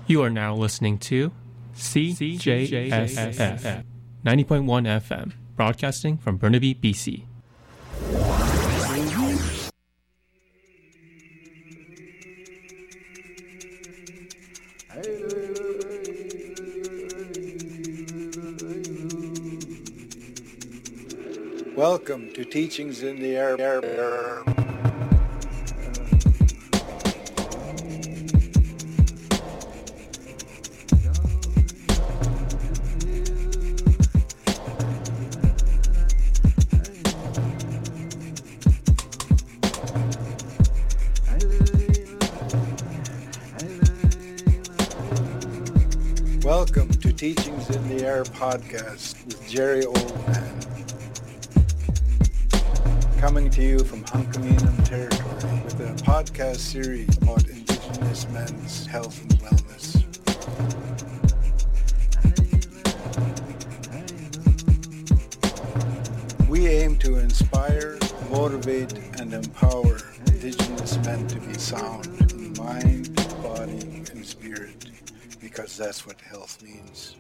You are now listening to CJSF 90.1 FM, broadcasting from Burnaby, BC. Welcome to Teachings in the Air. Welcome to Teachings in the Air podcast with Jerry Oldman. Coming to you from Hunkaminam territory with a podcast series about Indigenous men's health and wellness. We aim to inspire, motivate, and empower Indigenous men to be sound in mind, body, and spirit, because that's what health means.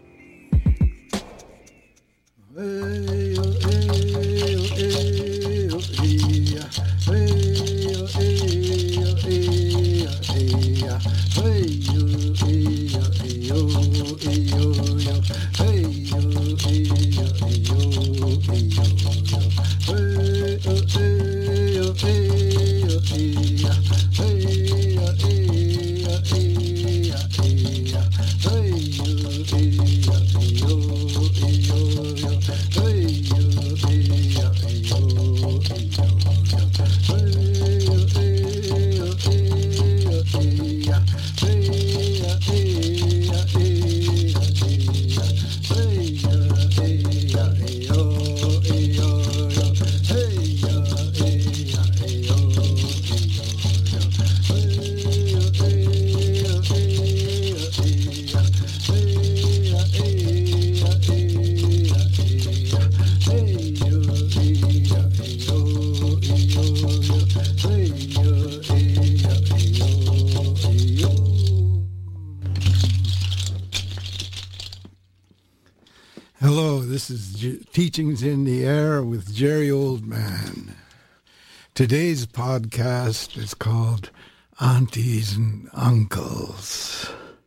Hello, this is Teachings in the Air with Jerry Oldman. Today's podcast is called Aunties and Uncles.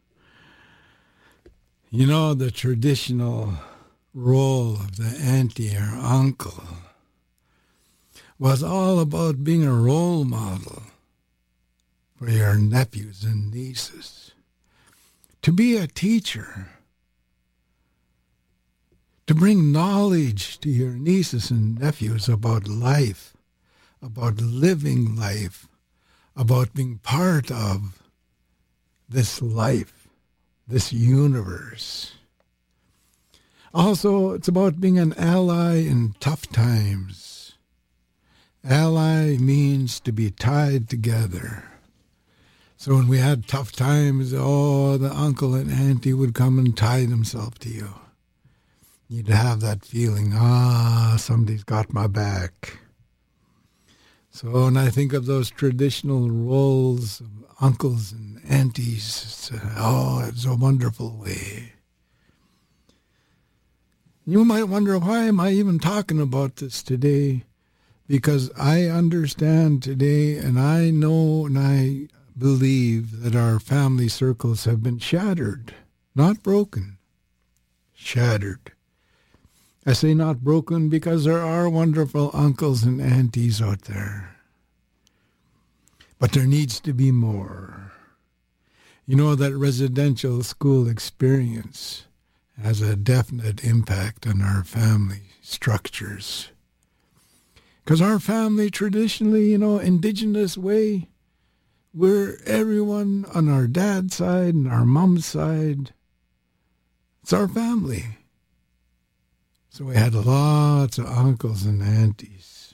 You know, the traditional role of the auntie or uncle was all about being a role model for your nephews and nieces. To be a teacher, to bring knowledge to your nieces and nephews about life, about living life, about being part of this life, this universe. Also, it's about being an ally in tough times. Ally means to be tied together. So when we had tough times, the uncle and auntie would come and tie themselves to you. You'd have that feeling, somebody's got my back. So when I think of those traditional roles of uncles and aunties, it's a wonderful way. You might wonder, why am I even talking about this today? Because I understand today, and I know and I believe that our family circles have been shattered, not broken, shattered. I say not broken because there are wonderful uncles and aunties out there. But there needs to be more. You know, that residential school experience has a definite impact on our family structures. Because our family traditionally, Indigenous way, we're everyone on our dad's side and our mom's side. It's our family. So we had lots of uncles and aunties.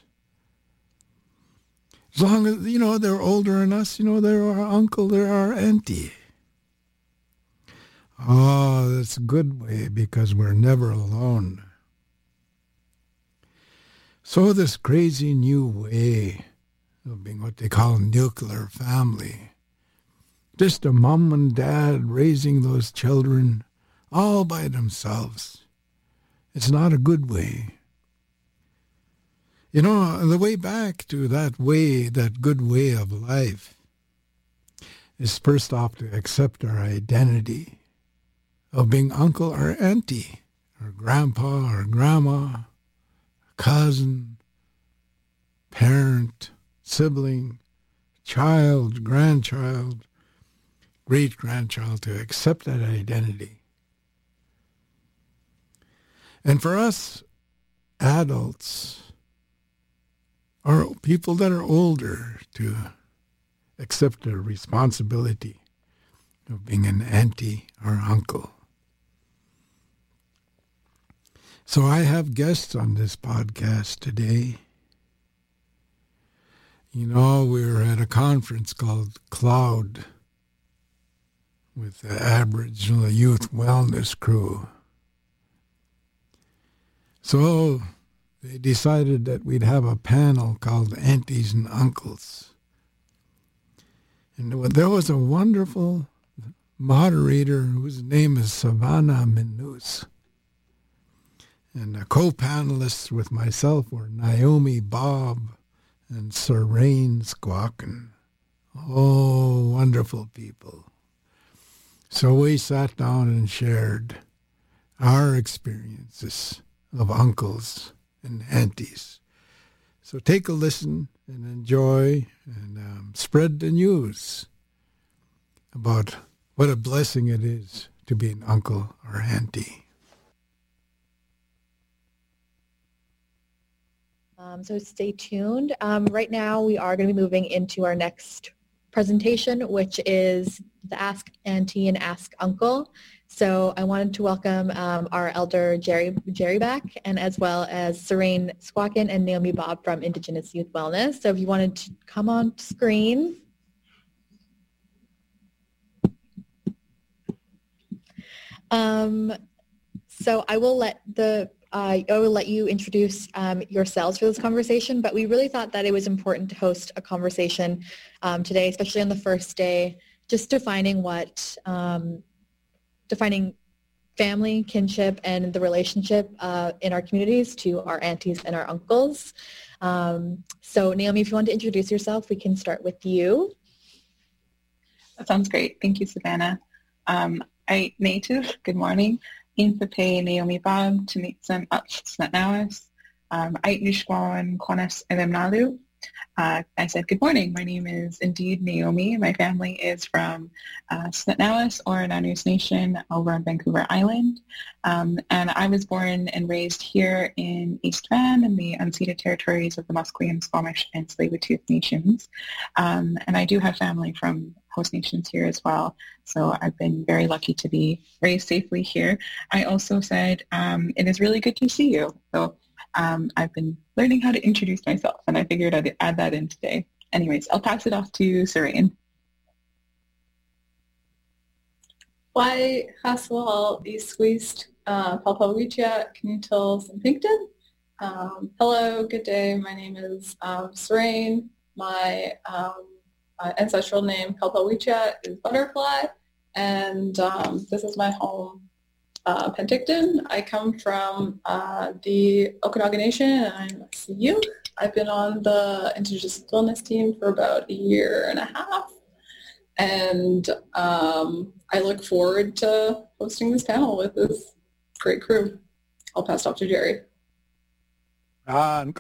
As long as, they're older than us, they're our uncle, they're our auntie. That's a good way because we're never alone. So this crazy new way of being what they call a nuclear family Just a mom and dad raising those children all by themselves. It's not a good way. You know, the way back to that good way of life, is first off to accept our identity of being uncle or auntie, or grandpa or grandma, cousin, parent, sibling, child, grandchild, great-grandchild, to accept that identity. And for us adults, or people that are older, to accept the responsibility of being an auntie or uncle. So I have guests on this podcast today. You know, we were at a conference called Cloud with the Aboriginal Youth Wellness Crew. So they decided that we'd have a panel called Aunties and Uncles. And there was a wonderful moderator whose name is Savannah Minus. And the co-panelists with myself were Naomi Bob and Serene Squawkin. Oh, wonderful people. So we sat down and shared our experiences of uncles and aunties. So take a listen and enjoy and spread the news about what a blessing it is to be an uncle or auntie. So stay tuned. Right now we are going to be moving into our next presentation, which is the Ask Auntie and Ask Uncle. So I wanted to welcome our elder Jerry back, and as well as Serene Squawkin and Naomi Bob from Indigenous Youth Wellness. So if you wanted to come on screen. So I will let you introduce yourselves for this conversation, but we really thought that it was important to host a conversation today, especially on the first day, just defining family, kinship, and the relationship in our communities to our aunties and our uncles. So Naomi, if you want to introduce yourself, we can start with you. That sounds great. Thank you, Savannah. I native, good morning. Infape Naomi Bob to meet some up Snatnawas. I Nishkwan Konas Elemnalu. I said, good morning. My name is indeed Naomi. My family is from Snatnawas or Nanu's Nation over on Vancouver Island. And I was born and raised here in East Van in the unceded territories of the Musqueam, Squamish, and Tsleil-Waututh Nations. And I do have family from host nations here as well. So I've been very lucky to be raised safely here. I also said, it is really good to see you. So I've been learning how to introduce myself, and I figured I'd add that in today. Anyways, I'll pass it off to Serene. Why Haswell East West Palpawicha Knittles and Pinkton. Hello, good day. My name is Serene. My ancestral name Palpawicha is Butterfly, and this is my home, Penticton. I come from the Okanagan Nation, and I'm a CU. I've been on the Indigenous Wellness team for about a year and a half, and I look forward to hosting this panel with this great crew. I'll pass it off to Jerry. And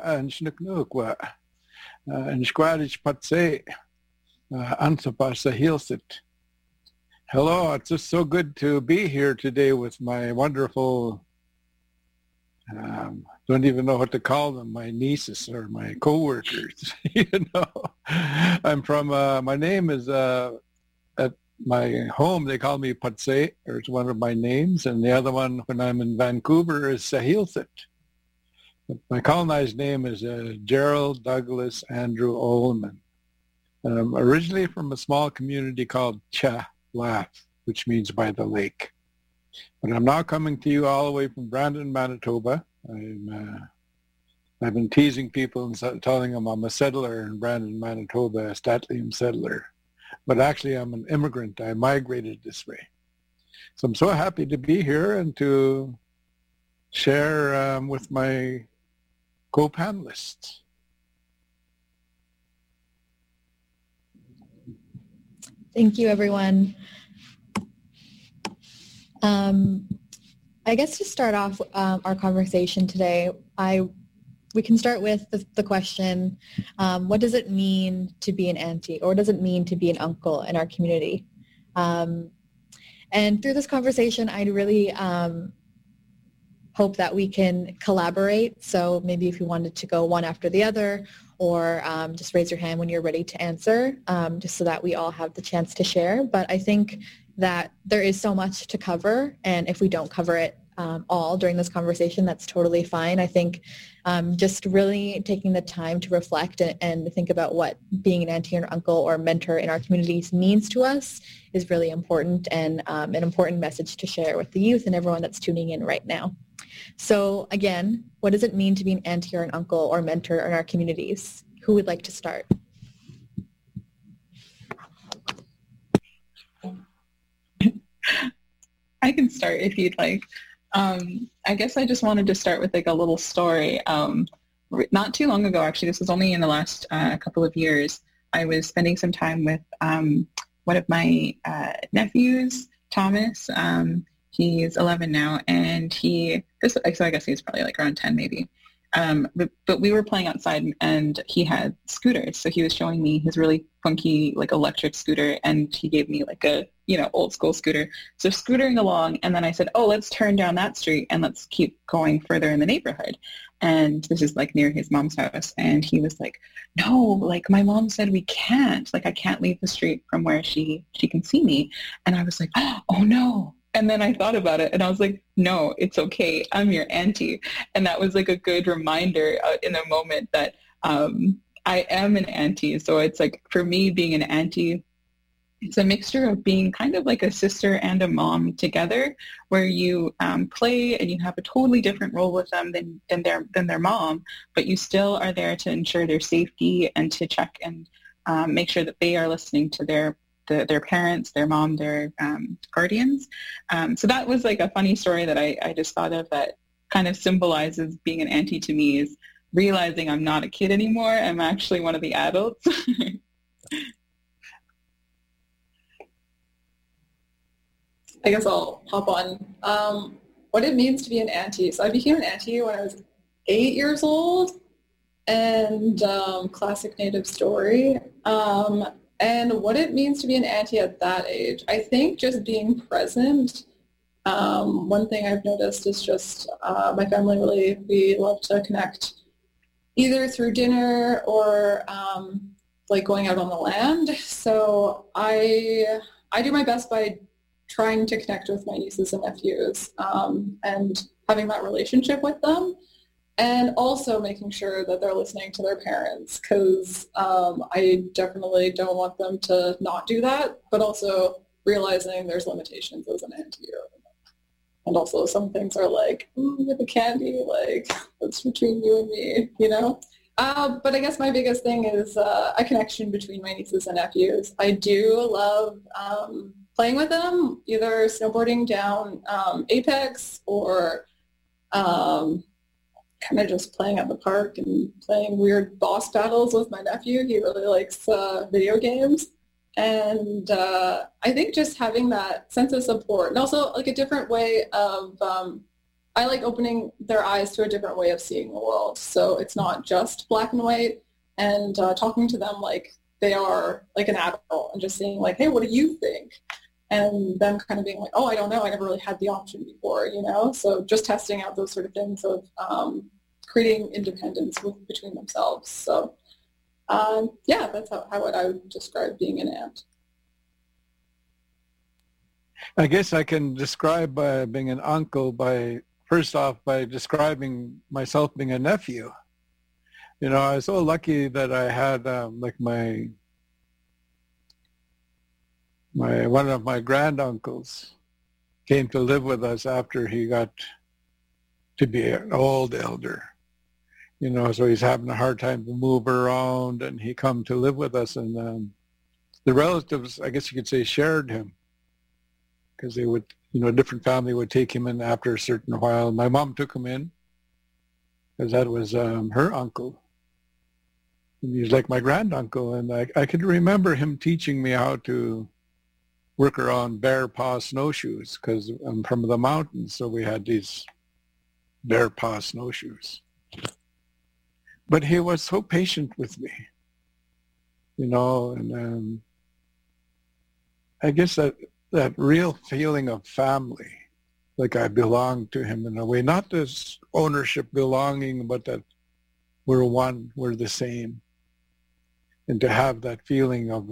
hello, it's just so good to be here today with my wonderful, don't even know what to call them, my nieces or my co-workers. I'm from, my name is, at my home, they call me Patse, or it's one of my names, and the other one when I'm in Vancouver is Sahilsit. But my colonized name is Gerald Douglas Andrew Ullman. Originally from a small community called Cha Lath, which means by the lake. But I'm now coming to you all the way from Brandon, Manitoba. I've been teasing people and telling them I'm a settler in Brandon, Manitoba, a Statlium settler. but actually I'm an immigrant. I migrated this way. So I'm so happy to be here and to share with my co-panelists. Thank you, everyone. I guess to start off our conversation today, we can start with the question, what does it mean to be an auntie, or what does it mean to be an uncle in our community? And through this conversation, I'd really hope that we can collaborate. So maybe if you wanted to go one after the other, or just raise your hand when you're ready to answer, just so that we all have the chance to share. But I think that there is so much to cover, and if we don't cover it all during this conversation, that's totally fine. I think just really taking the time to reflect and think about what being an auntie or uncle or mentor in our communities means to us is really important, and an important message to share with the youth and everyone that's tuning in right now. So again, what does it mean to be an auntie or an uncle or mentor in our communities? Who would like to start? I can start if you'd like. I guess I just wanted to start with like a little story. Not too long ago, actually, this was only in the last couple of years, I was spending some time with one of my nephews, Thomas. He's 11 now, and so I guess he's probably like around 10 maybe. But we were playing outside, and he had scooters. So he was showing me his really funky like electric scooter, and he gave me like a, old school scooter. So scootering along, and then I said, oh, let's turn down that street and let's keep going further in the neighborhood. And this is like near his mom's house. And he was like, no, like my mom said we can't. Like I can't leave the street from where she can see me. And I was like, oh no. And then I thought about it, and I was like, no, it's okay. I'm your auntie. And that was like a good reminder in the moment that I am an auntie. So it's like, for me, being an auntie, it's a mixture of being kind of like a sister and a mom together, where you play and you have a totally different role with them than their mom, but you still are there to ensure their safety and to check and make sure that they are listening to their parents, their mom, their guardians. So that was like a funny story that I just thought of that kind of symbolizes being an auntie to me, is realizing I'm not a kid anymore. I'm actually one of the adults. I guess I'll hop on. What it means to be an auntie. So I became an auntie when I was 8 years old, and classic Native story. And what it means to be an auntie at that age, I think just being present. One thing I've noticed is just my family we love to connect either through dinner or like going out on the land. So I do my best by trying to connect with my nieces and nephews and having that relationship with them. And also making sure that they're listening to their parents, because I definitely don't want them to not do that, but also realizing there's limitations as an auntie. And also some things are like, with the candy, like, that's between you and me, But I guess my biggest thing is a connection between my nieces and nephews. I do love playing with them, either snowboarding down Apex or kind of just playing at the park and playing weird boss battles with my nephew. He really likes video games. And I think just having that sense of support, and also like a different way of, I like opening their eyes to a different way of seeing the world. So it's not just black and white, and talking to them like they are like an adult and just saying like, hey, what do you think? And them kind of being like, oh, I don't know. I never really had the option before, So just testing out those sort of things of creating independence between themselves. So, yeah, that's how I would describe being an aunt. I guess I can describe being an uncle first off by describing myself being a nephew. I was so lucky that I had like my one of my granduncles came to live with us after he got to be an old elder. So he's having a hard time to move around, and he come to live with us, and the relatives, I guess you could say, shared him, because they would, a different family would take him in after a certain while. My mom took him in because that was her uncle. And he was like my granduncle, and I could remember him teaching me how to work around bear paw snowshoes, because I'm from the mountains, so we had these bear paw snowshoes. But he was so patient with me, and I guess that real feeling of family, like I belonged to him in a way, not this ownership belonging, but that we're one, we're the same. And to have that feeling of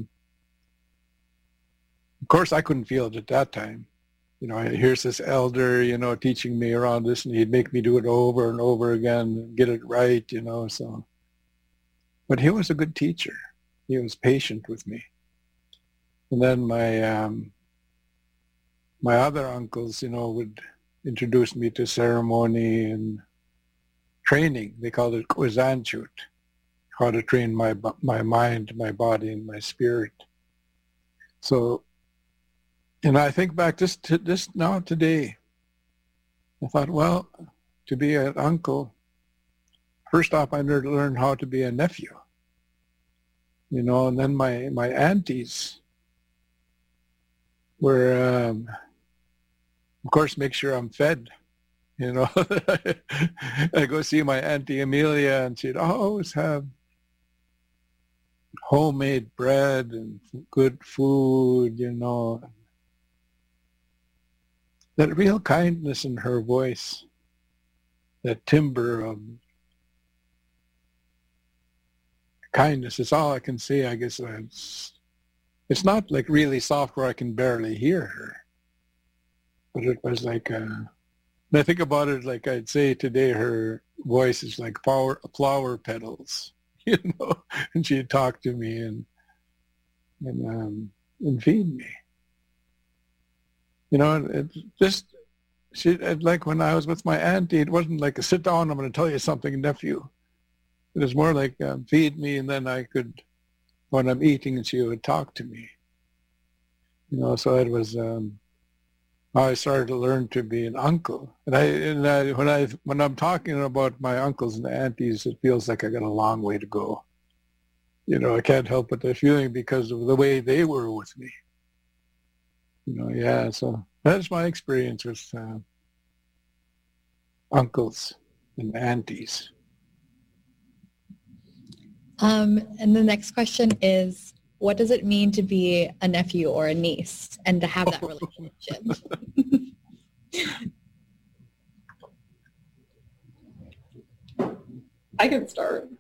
course, I couldn't feel it at that time. Here's this elder, teaching me around this, and he'd make me do it over and over again, and get it right, so. But he was a good teacher. He was patient with me. And then my other uncles, would introduce me to ceremony and training. They called it Kwazanchut, how to train my mind, my body, and my spirit. So, and I think back just now today, I thought, well, to be an uncle, first off, I learned how to be a nephew, and then my aunties were, of course, make sure I'm fed, I go see my Auntie Amelia, and she'd always have homemade bread and good food, that real kindness in her voice, that timbre of kindness is all I can say. I guess it's not like really soft where I can barely hear her, but it was like, when I think about it, like I'd say today, her voice is like flower petals, and she'd talk to me and feed me. It just, like when I was with my auntie, it wasn't like a sit down, I'm going to tell you something, nephew. It was more like feed me, and then I could, when I'm eating, and she would talk to me. So it was how I started to learn to be an uncle. And when I'm talking about my uncles and aunties, it feels like I got a long way to go. I can't help but the feeling because of the way they were with me. So that's my experience with uncles and aunties. And the next question is, what does it mean to be a nephew or a niece and to have that relationship? I can start.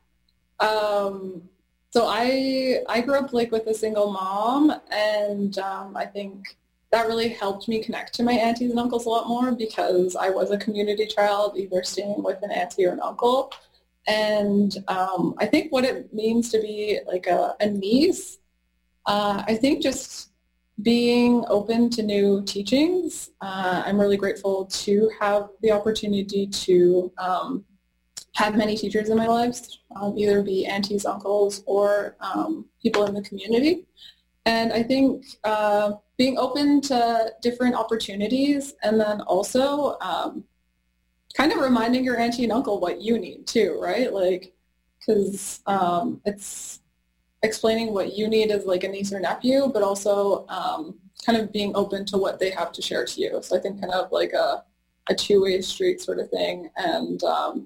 So I grew up with a single mom, and I think that really helped me connect to my aunties and uncles a lot more, because I was a community child, either staying with an auntie or an uncle. And I think what it means to be a niece, I think just being open to new teachings. I'm really grateful to have the opportunity to have many teachers in my lives, either be aunties, uncles, or people in the community. And I think being open to different opportunities, and then also kind of reminding your auntie and uncle what you need too, right? Because it's explaining what you need as a niece or nephew, but also kind of being open to what they have to share to you. So I think kind of a two-way street sort of thing. And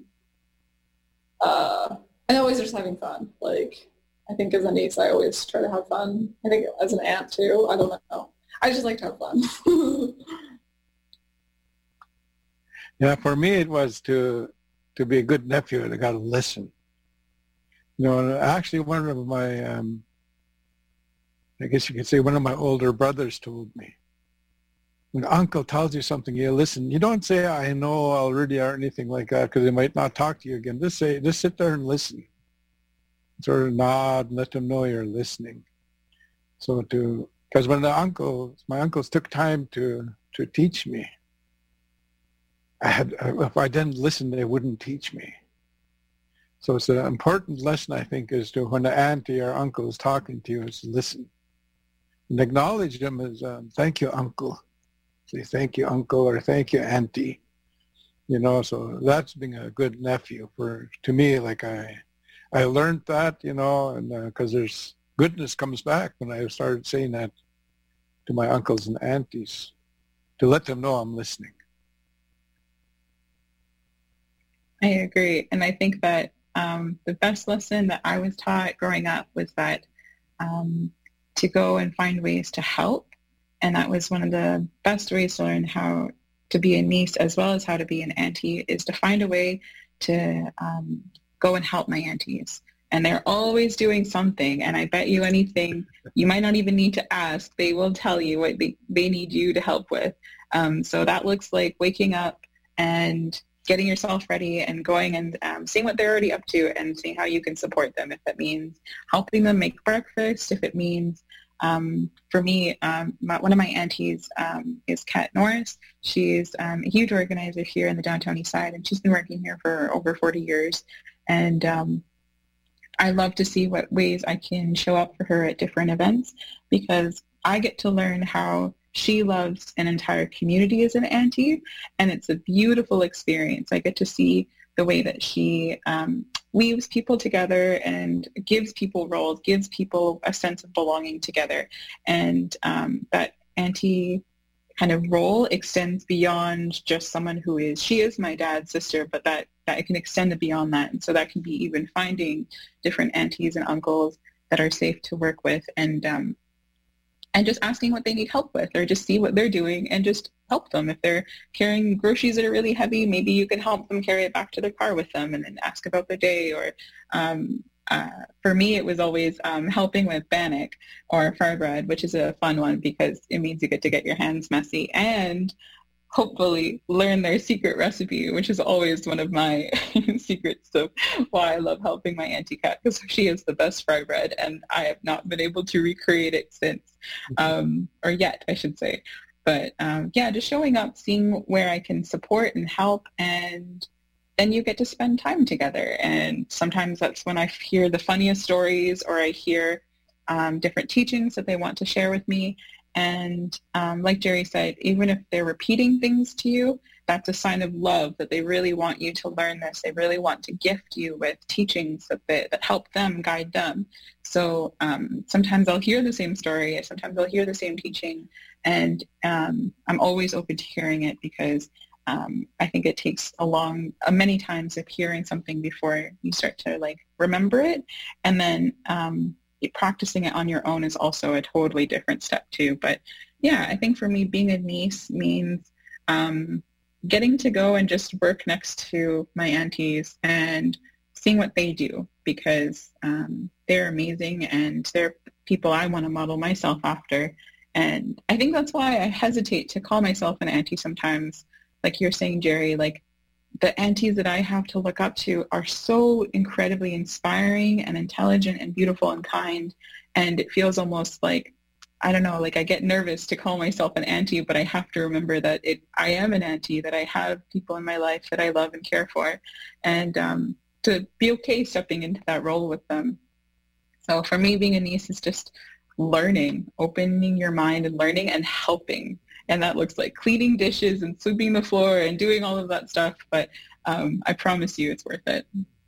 always just having fun. I think as a niece, I always try to have fun. I think as an aunt too. I don't know. I just like to have fun. Yeah, for me it was to be a good nephew, and I got to listen. Actually one of my, I guess you could say one of my older brothers told me, when uncle tells you something, you listen. You don't say, I know already, or anything like that, because they might not talk to you again. Just sit there and listen. Sort of nod and let them know you're listening. Because when my uncles took time to teach me, if I didn't listen, they wouldn't teach me. So it's an important lesson, I think, is to when the auntie or uncle is talking to you, is to listen and acknowledge them as thank you, uncle. Say thank you, uncle, or thank you, auntie. You know, so that's being a good nephew to me. Like I learned that, you know, and because there's goodness comes back when I started saying that to my uncles and aunties, to let them know I'm listening. I agree. And I think that the best lesson that I was taught growing up was that to go and find ways to help. And that was one of the best ways to learn how to be a niece as well as how to be an auntie, is to find a way to go and help my aunties. And they're always doing something. And I bet you anything, you might not even need to ask. They will tell you what they need you to help with. So that looks like waking up and getting yourself ready and going and seeing what they're already up to and seeing how you can support them. If that means helping them make breakfast, if it means, for me, one of my aunties is Kat Norris. She's a huge organizer here in the downtown east side, and she's been working here for over 40 years. And I love to see what ways I can show up for her at different events, because I get to learn how she loves an entire community as an auntie, and it's a beautiful experience. I get to see the way that she weaves people together and gives people roles, gives people a sense of belonging together. And that auntie kind of role extends beyond just someone she is my dad's sister, but that it can extend beyond that. And so that can be even finding different aunties and uncles that are safe to work with, and just asking what they need help with, or just see what they're doing and just help them. If they're carrying groceries that are really heavy, maybe you can help them carry it back to their car with them and then ask about their day. Or for me, it was always helping with bannock or fry bread, which is a fun one because it means you get to get your hands messy and hopefully learn their secret recipe, which is always one of my secrets of why I love helping my Auntie Kat, because she is the best fry bread, and I have not been able to recreate it since, or yet, I should say. But yeah, just showing up, seeing where I can support and help, and then you get to spend time together. And sometimes that's when I hear the funniest stories, or I hear different teachings that they want to share with me. And like Jerry said, even if they're repeating things to you, that's a sign of love, that they really want you to learn this. They really want to gift you with teachings that help them, guide them. So sometimes I'll hear the same story, sometimes I'll hear the same teaching, and I'm always open to hearing it, because I think it takes many times of hearing something before you start to remember it. And then practicing it on your own is also a totally different step too. But yeah, I think for me, being a niece means getting to go and just work next to my aunties and seeing what they do, because they're amazing and they're people I want to model myself after. And I think that's why I hesitate to call myself an auntie sometimes. Like you're saying, Jerry, the aunties that I have to look up to are so incredibly inspiring and intelligent and beautiful and kind. And it feels almost like, I don't know, I get nervous to call myself an auntie, but I have to remember that I am an auntie, that I have people in my life that I love and care for, and to be okay stepping into that role with them. So for me, being a niece is just learning, opening your mind and learning and helping. And that looks like cleaning dishes and sweeping the floor and doing all of that stuff. But I promise you it's worth it.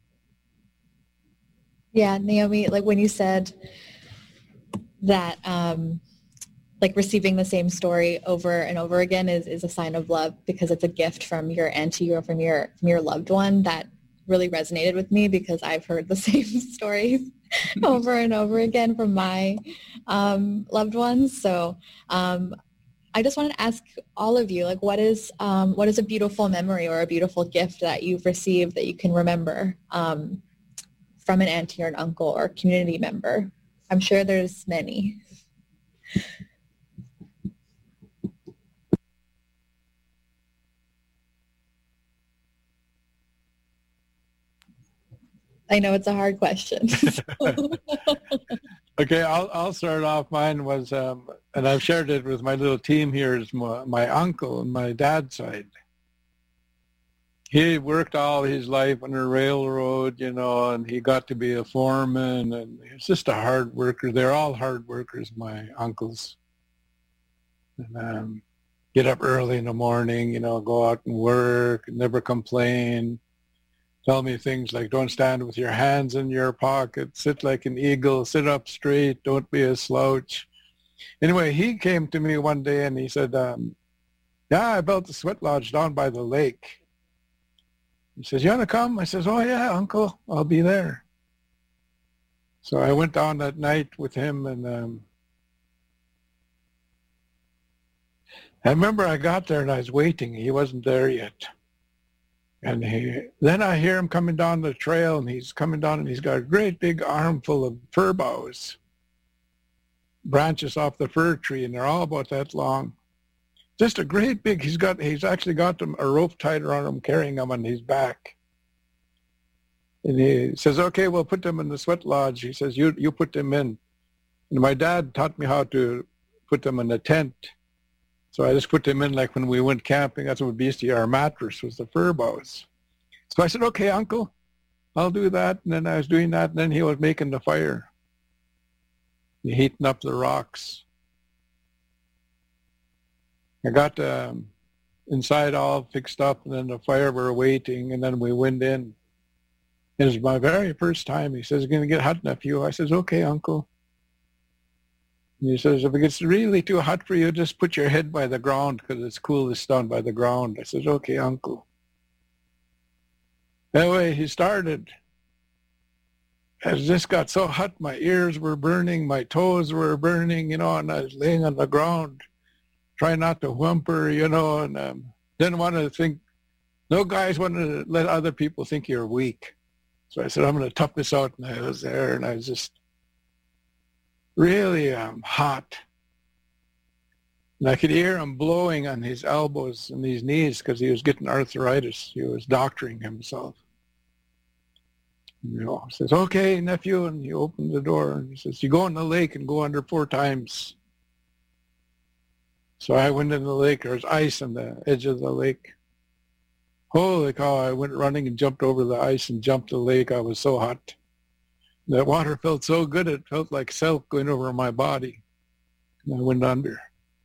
Yeah, Naomi, when you said that receiving the same story over and over again is a sign of love, because it's a gift from your auntie or from your loved one, that really resonated with me, because I've heard the same stories over and over again from my loved ones. So I just wanted to ask all of you, what is a beautiful memory or a beautiful gift that you've received that you can remember from an auntie or an uncle or community member? I'm sure there's many. I know it's a hard question. Okay, I'll start off. Mine was, and I've shared it with my little team here, is my uncle on my dad's side. he worked all his life on the railroad, and he got to be a foreman, and he's just a hard worker. They're all hard workers, my uncles. And get up early in the morning, go out and work, never complain. Tell me things like, don't stand with your hands in your pocket, sit like an eagle, sit up straight, don't be a slouch. Anyway, he came to me one day and he said, yeah, I built a sweat lodge down by the lake. He says, you want to come? I says, oh yeah, Uncle, I'll be there. So I went down that night with him, and I remember I got there and I was waiting. He wasn't there yet. And then I hear him coming down the trail, and he's coming down and he's got a great big armful of fir boughs, branches off the fir tree, and they're all about that long. Just a great big, he's actually got them, a rope tied around him, carrying them on his back. And he says, okay, we'll put them in the sweat lodge. He says, you put them in. And my dad taught me how to put them in a tent. So I just put them in like when we went camping. That's what used to be our mattress, was the fir boughs. So I said, okay, Uncle, I'll do that. And then I was doing that, and then he was making the fire. He heating up the rocks. I got inside all fixed up, and then the fire were waiting, and then we went in. It was my very first time. He says, it's going to get hot, nephew. I says, okay, Uncle. And he says, if it gets really too hot for you, just put your head by the ground because it's coolest down by the ground. I says, okay, Uncle. Anyway, he started. It just got so hot, my ears were burning, my toes were burning, and I was laying on the ground, trying not to whimper, and didn't want to think, no guys want to let other people think you're weak. So I said, I'm going to tough this out, and I was there, and I was just really hot. And I could hear him blowing on his elbows and his knees because he was getting arthritis. He was doctoring himself. He says, okay, nephew, and he opened the door, and he says, you go in the lake and go under 4 times. So I went in the lake. There was ice on the edge of the lake. Holy cow, I went running and jumped over the ice and jumped the lake. I was so hot. The water felt so good, it felt like silk going over my body. And I went under.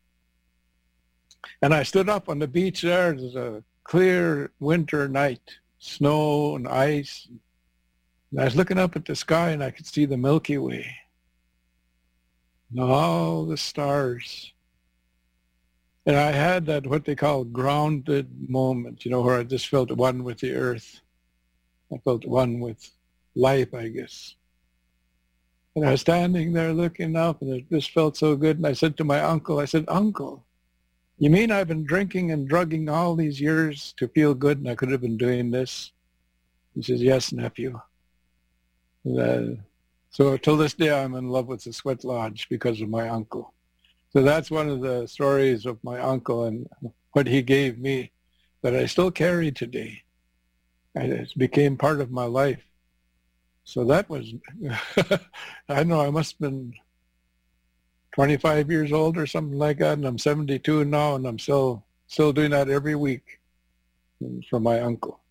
And I stood up on the beach there. It was a clear winter night, snow and ice. And I was looking up at the sky, and I could see the Milky Way. And all the stars. And I had that, what they call grounded moment, where I just felt one with the earth. I felt one with life, I guess. And I was standing there looking up, and it just felt so good. And I said to my uncle, Uncle, you mean I've been drinking and drugging all these years to feel good, and I could have been doing this? He says, yes, nephew. So till this day, I'm in love with the Sweat Lodge because of my uncle. So that's one of the stories of my uncle and what he gave me that I still carry today. And it became part of my life. So that was, I know I must have been 25 years old or something like that, and I'm 72 now, and I'm still doing that every week for my uncle.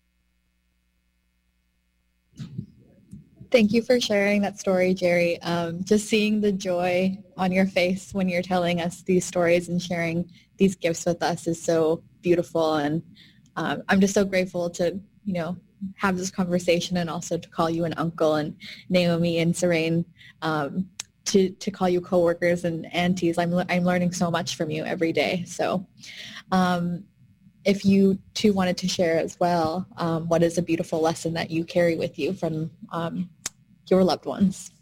Thank you for sharing that story, Jerry. Just seeing the joy on your face when you're telling us these stories and sharing these gifts with us is so beautiful. And I'm just so grateful to, have this conversation and also to call you an uncle, and Naomi and Serene, to call you coworkers and aunties. I'm learning so much from you every day. So if you two wanted to share as well, what is a beautiful lesson that you carry with you from your loved ones?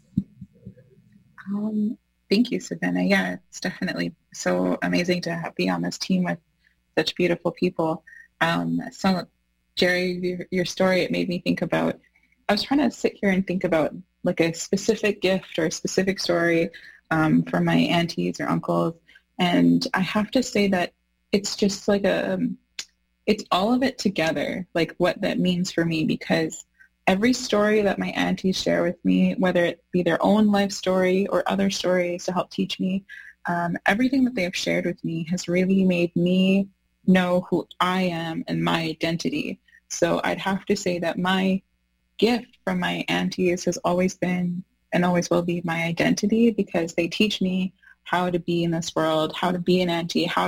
Thank you, Savannah. Yeah, it's definitely so amazing to be on this team with such beautiful people. So Jerry, your story, it made me think about, I was trying to sit here and think about like a specific gift or a specific story from my aunties or uncles. And I have to say that it's just like it's all of it together, like what that means for me, because every story that my aunties share with me, whether it be their own life story or other stories to help teach me, everything that they have shared with me has really made me know who I am and my identity. So I'd have to say that my gift from my aunties has always been and always will be my identity, because they teach me how to be in this world, how to be an auntie, how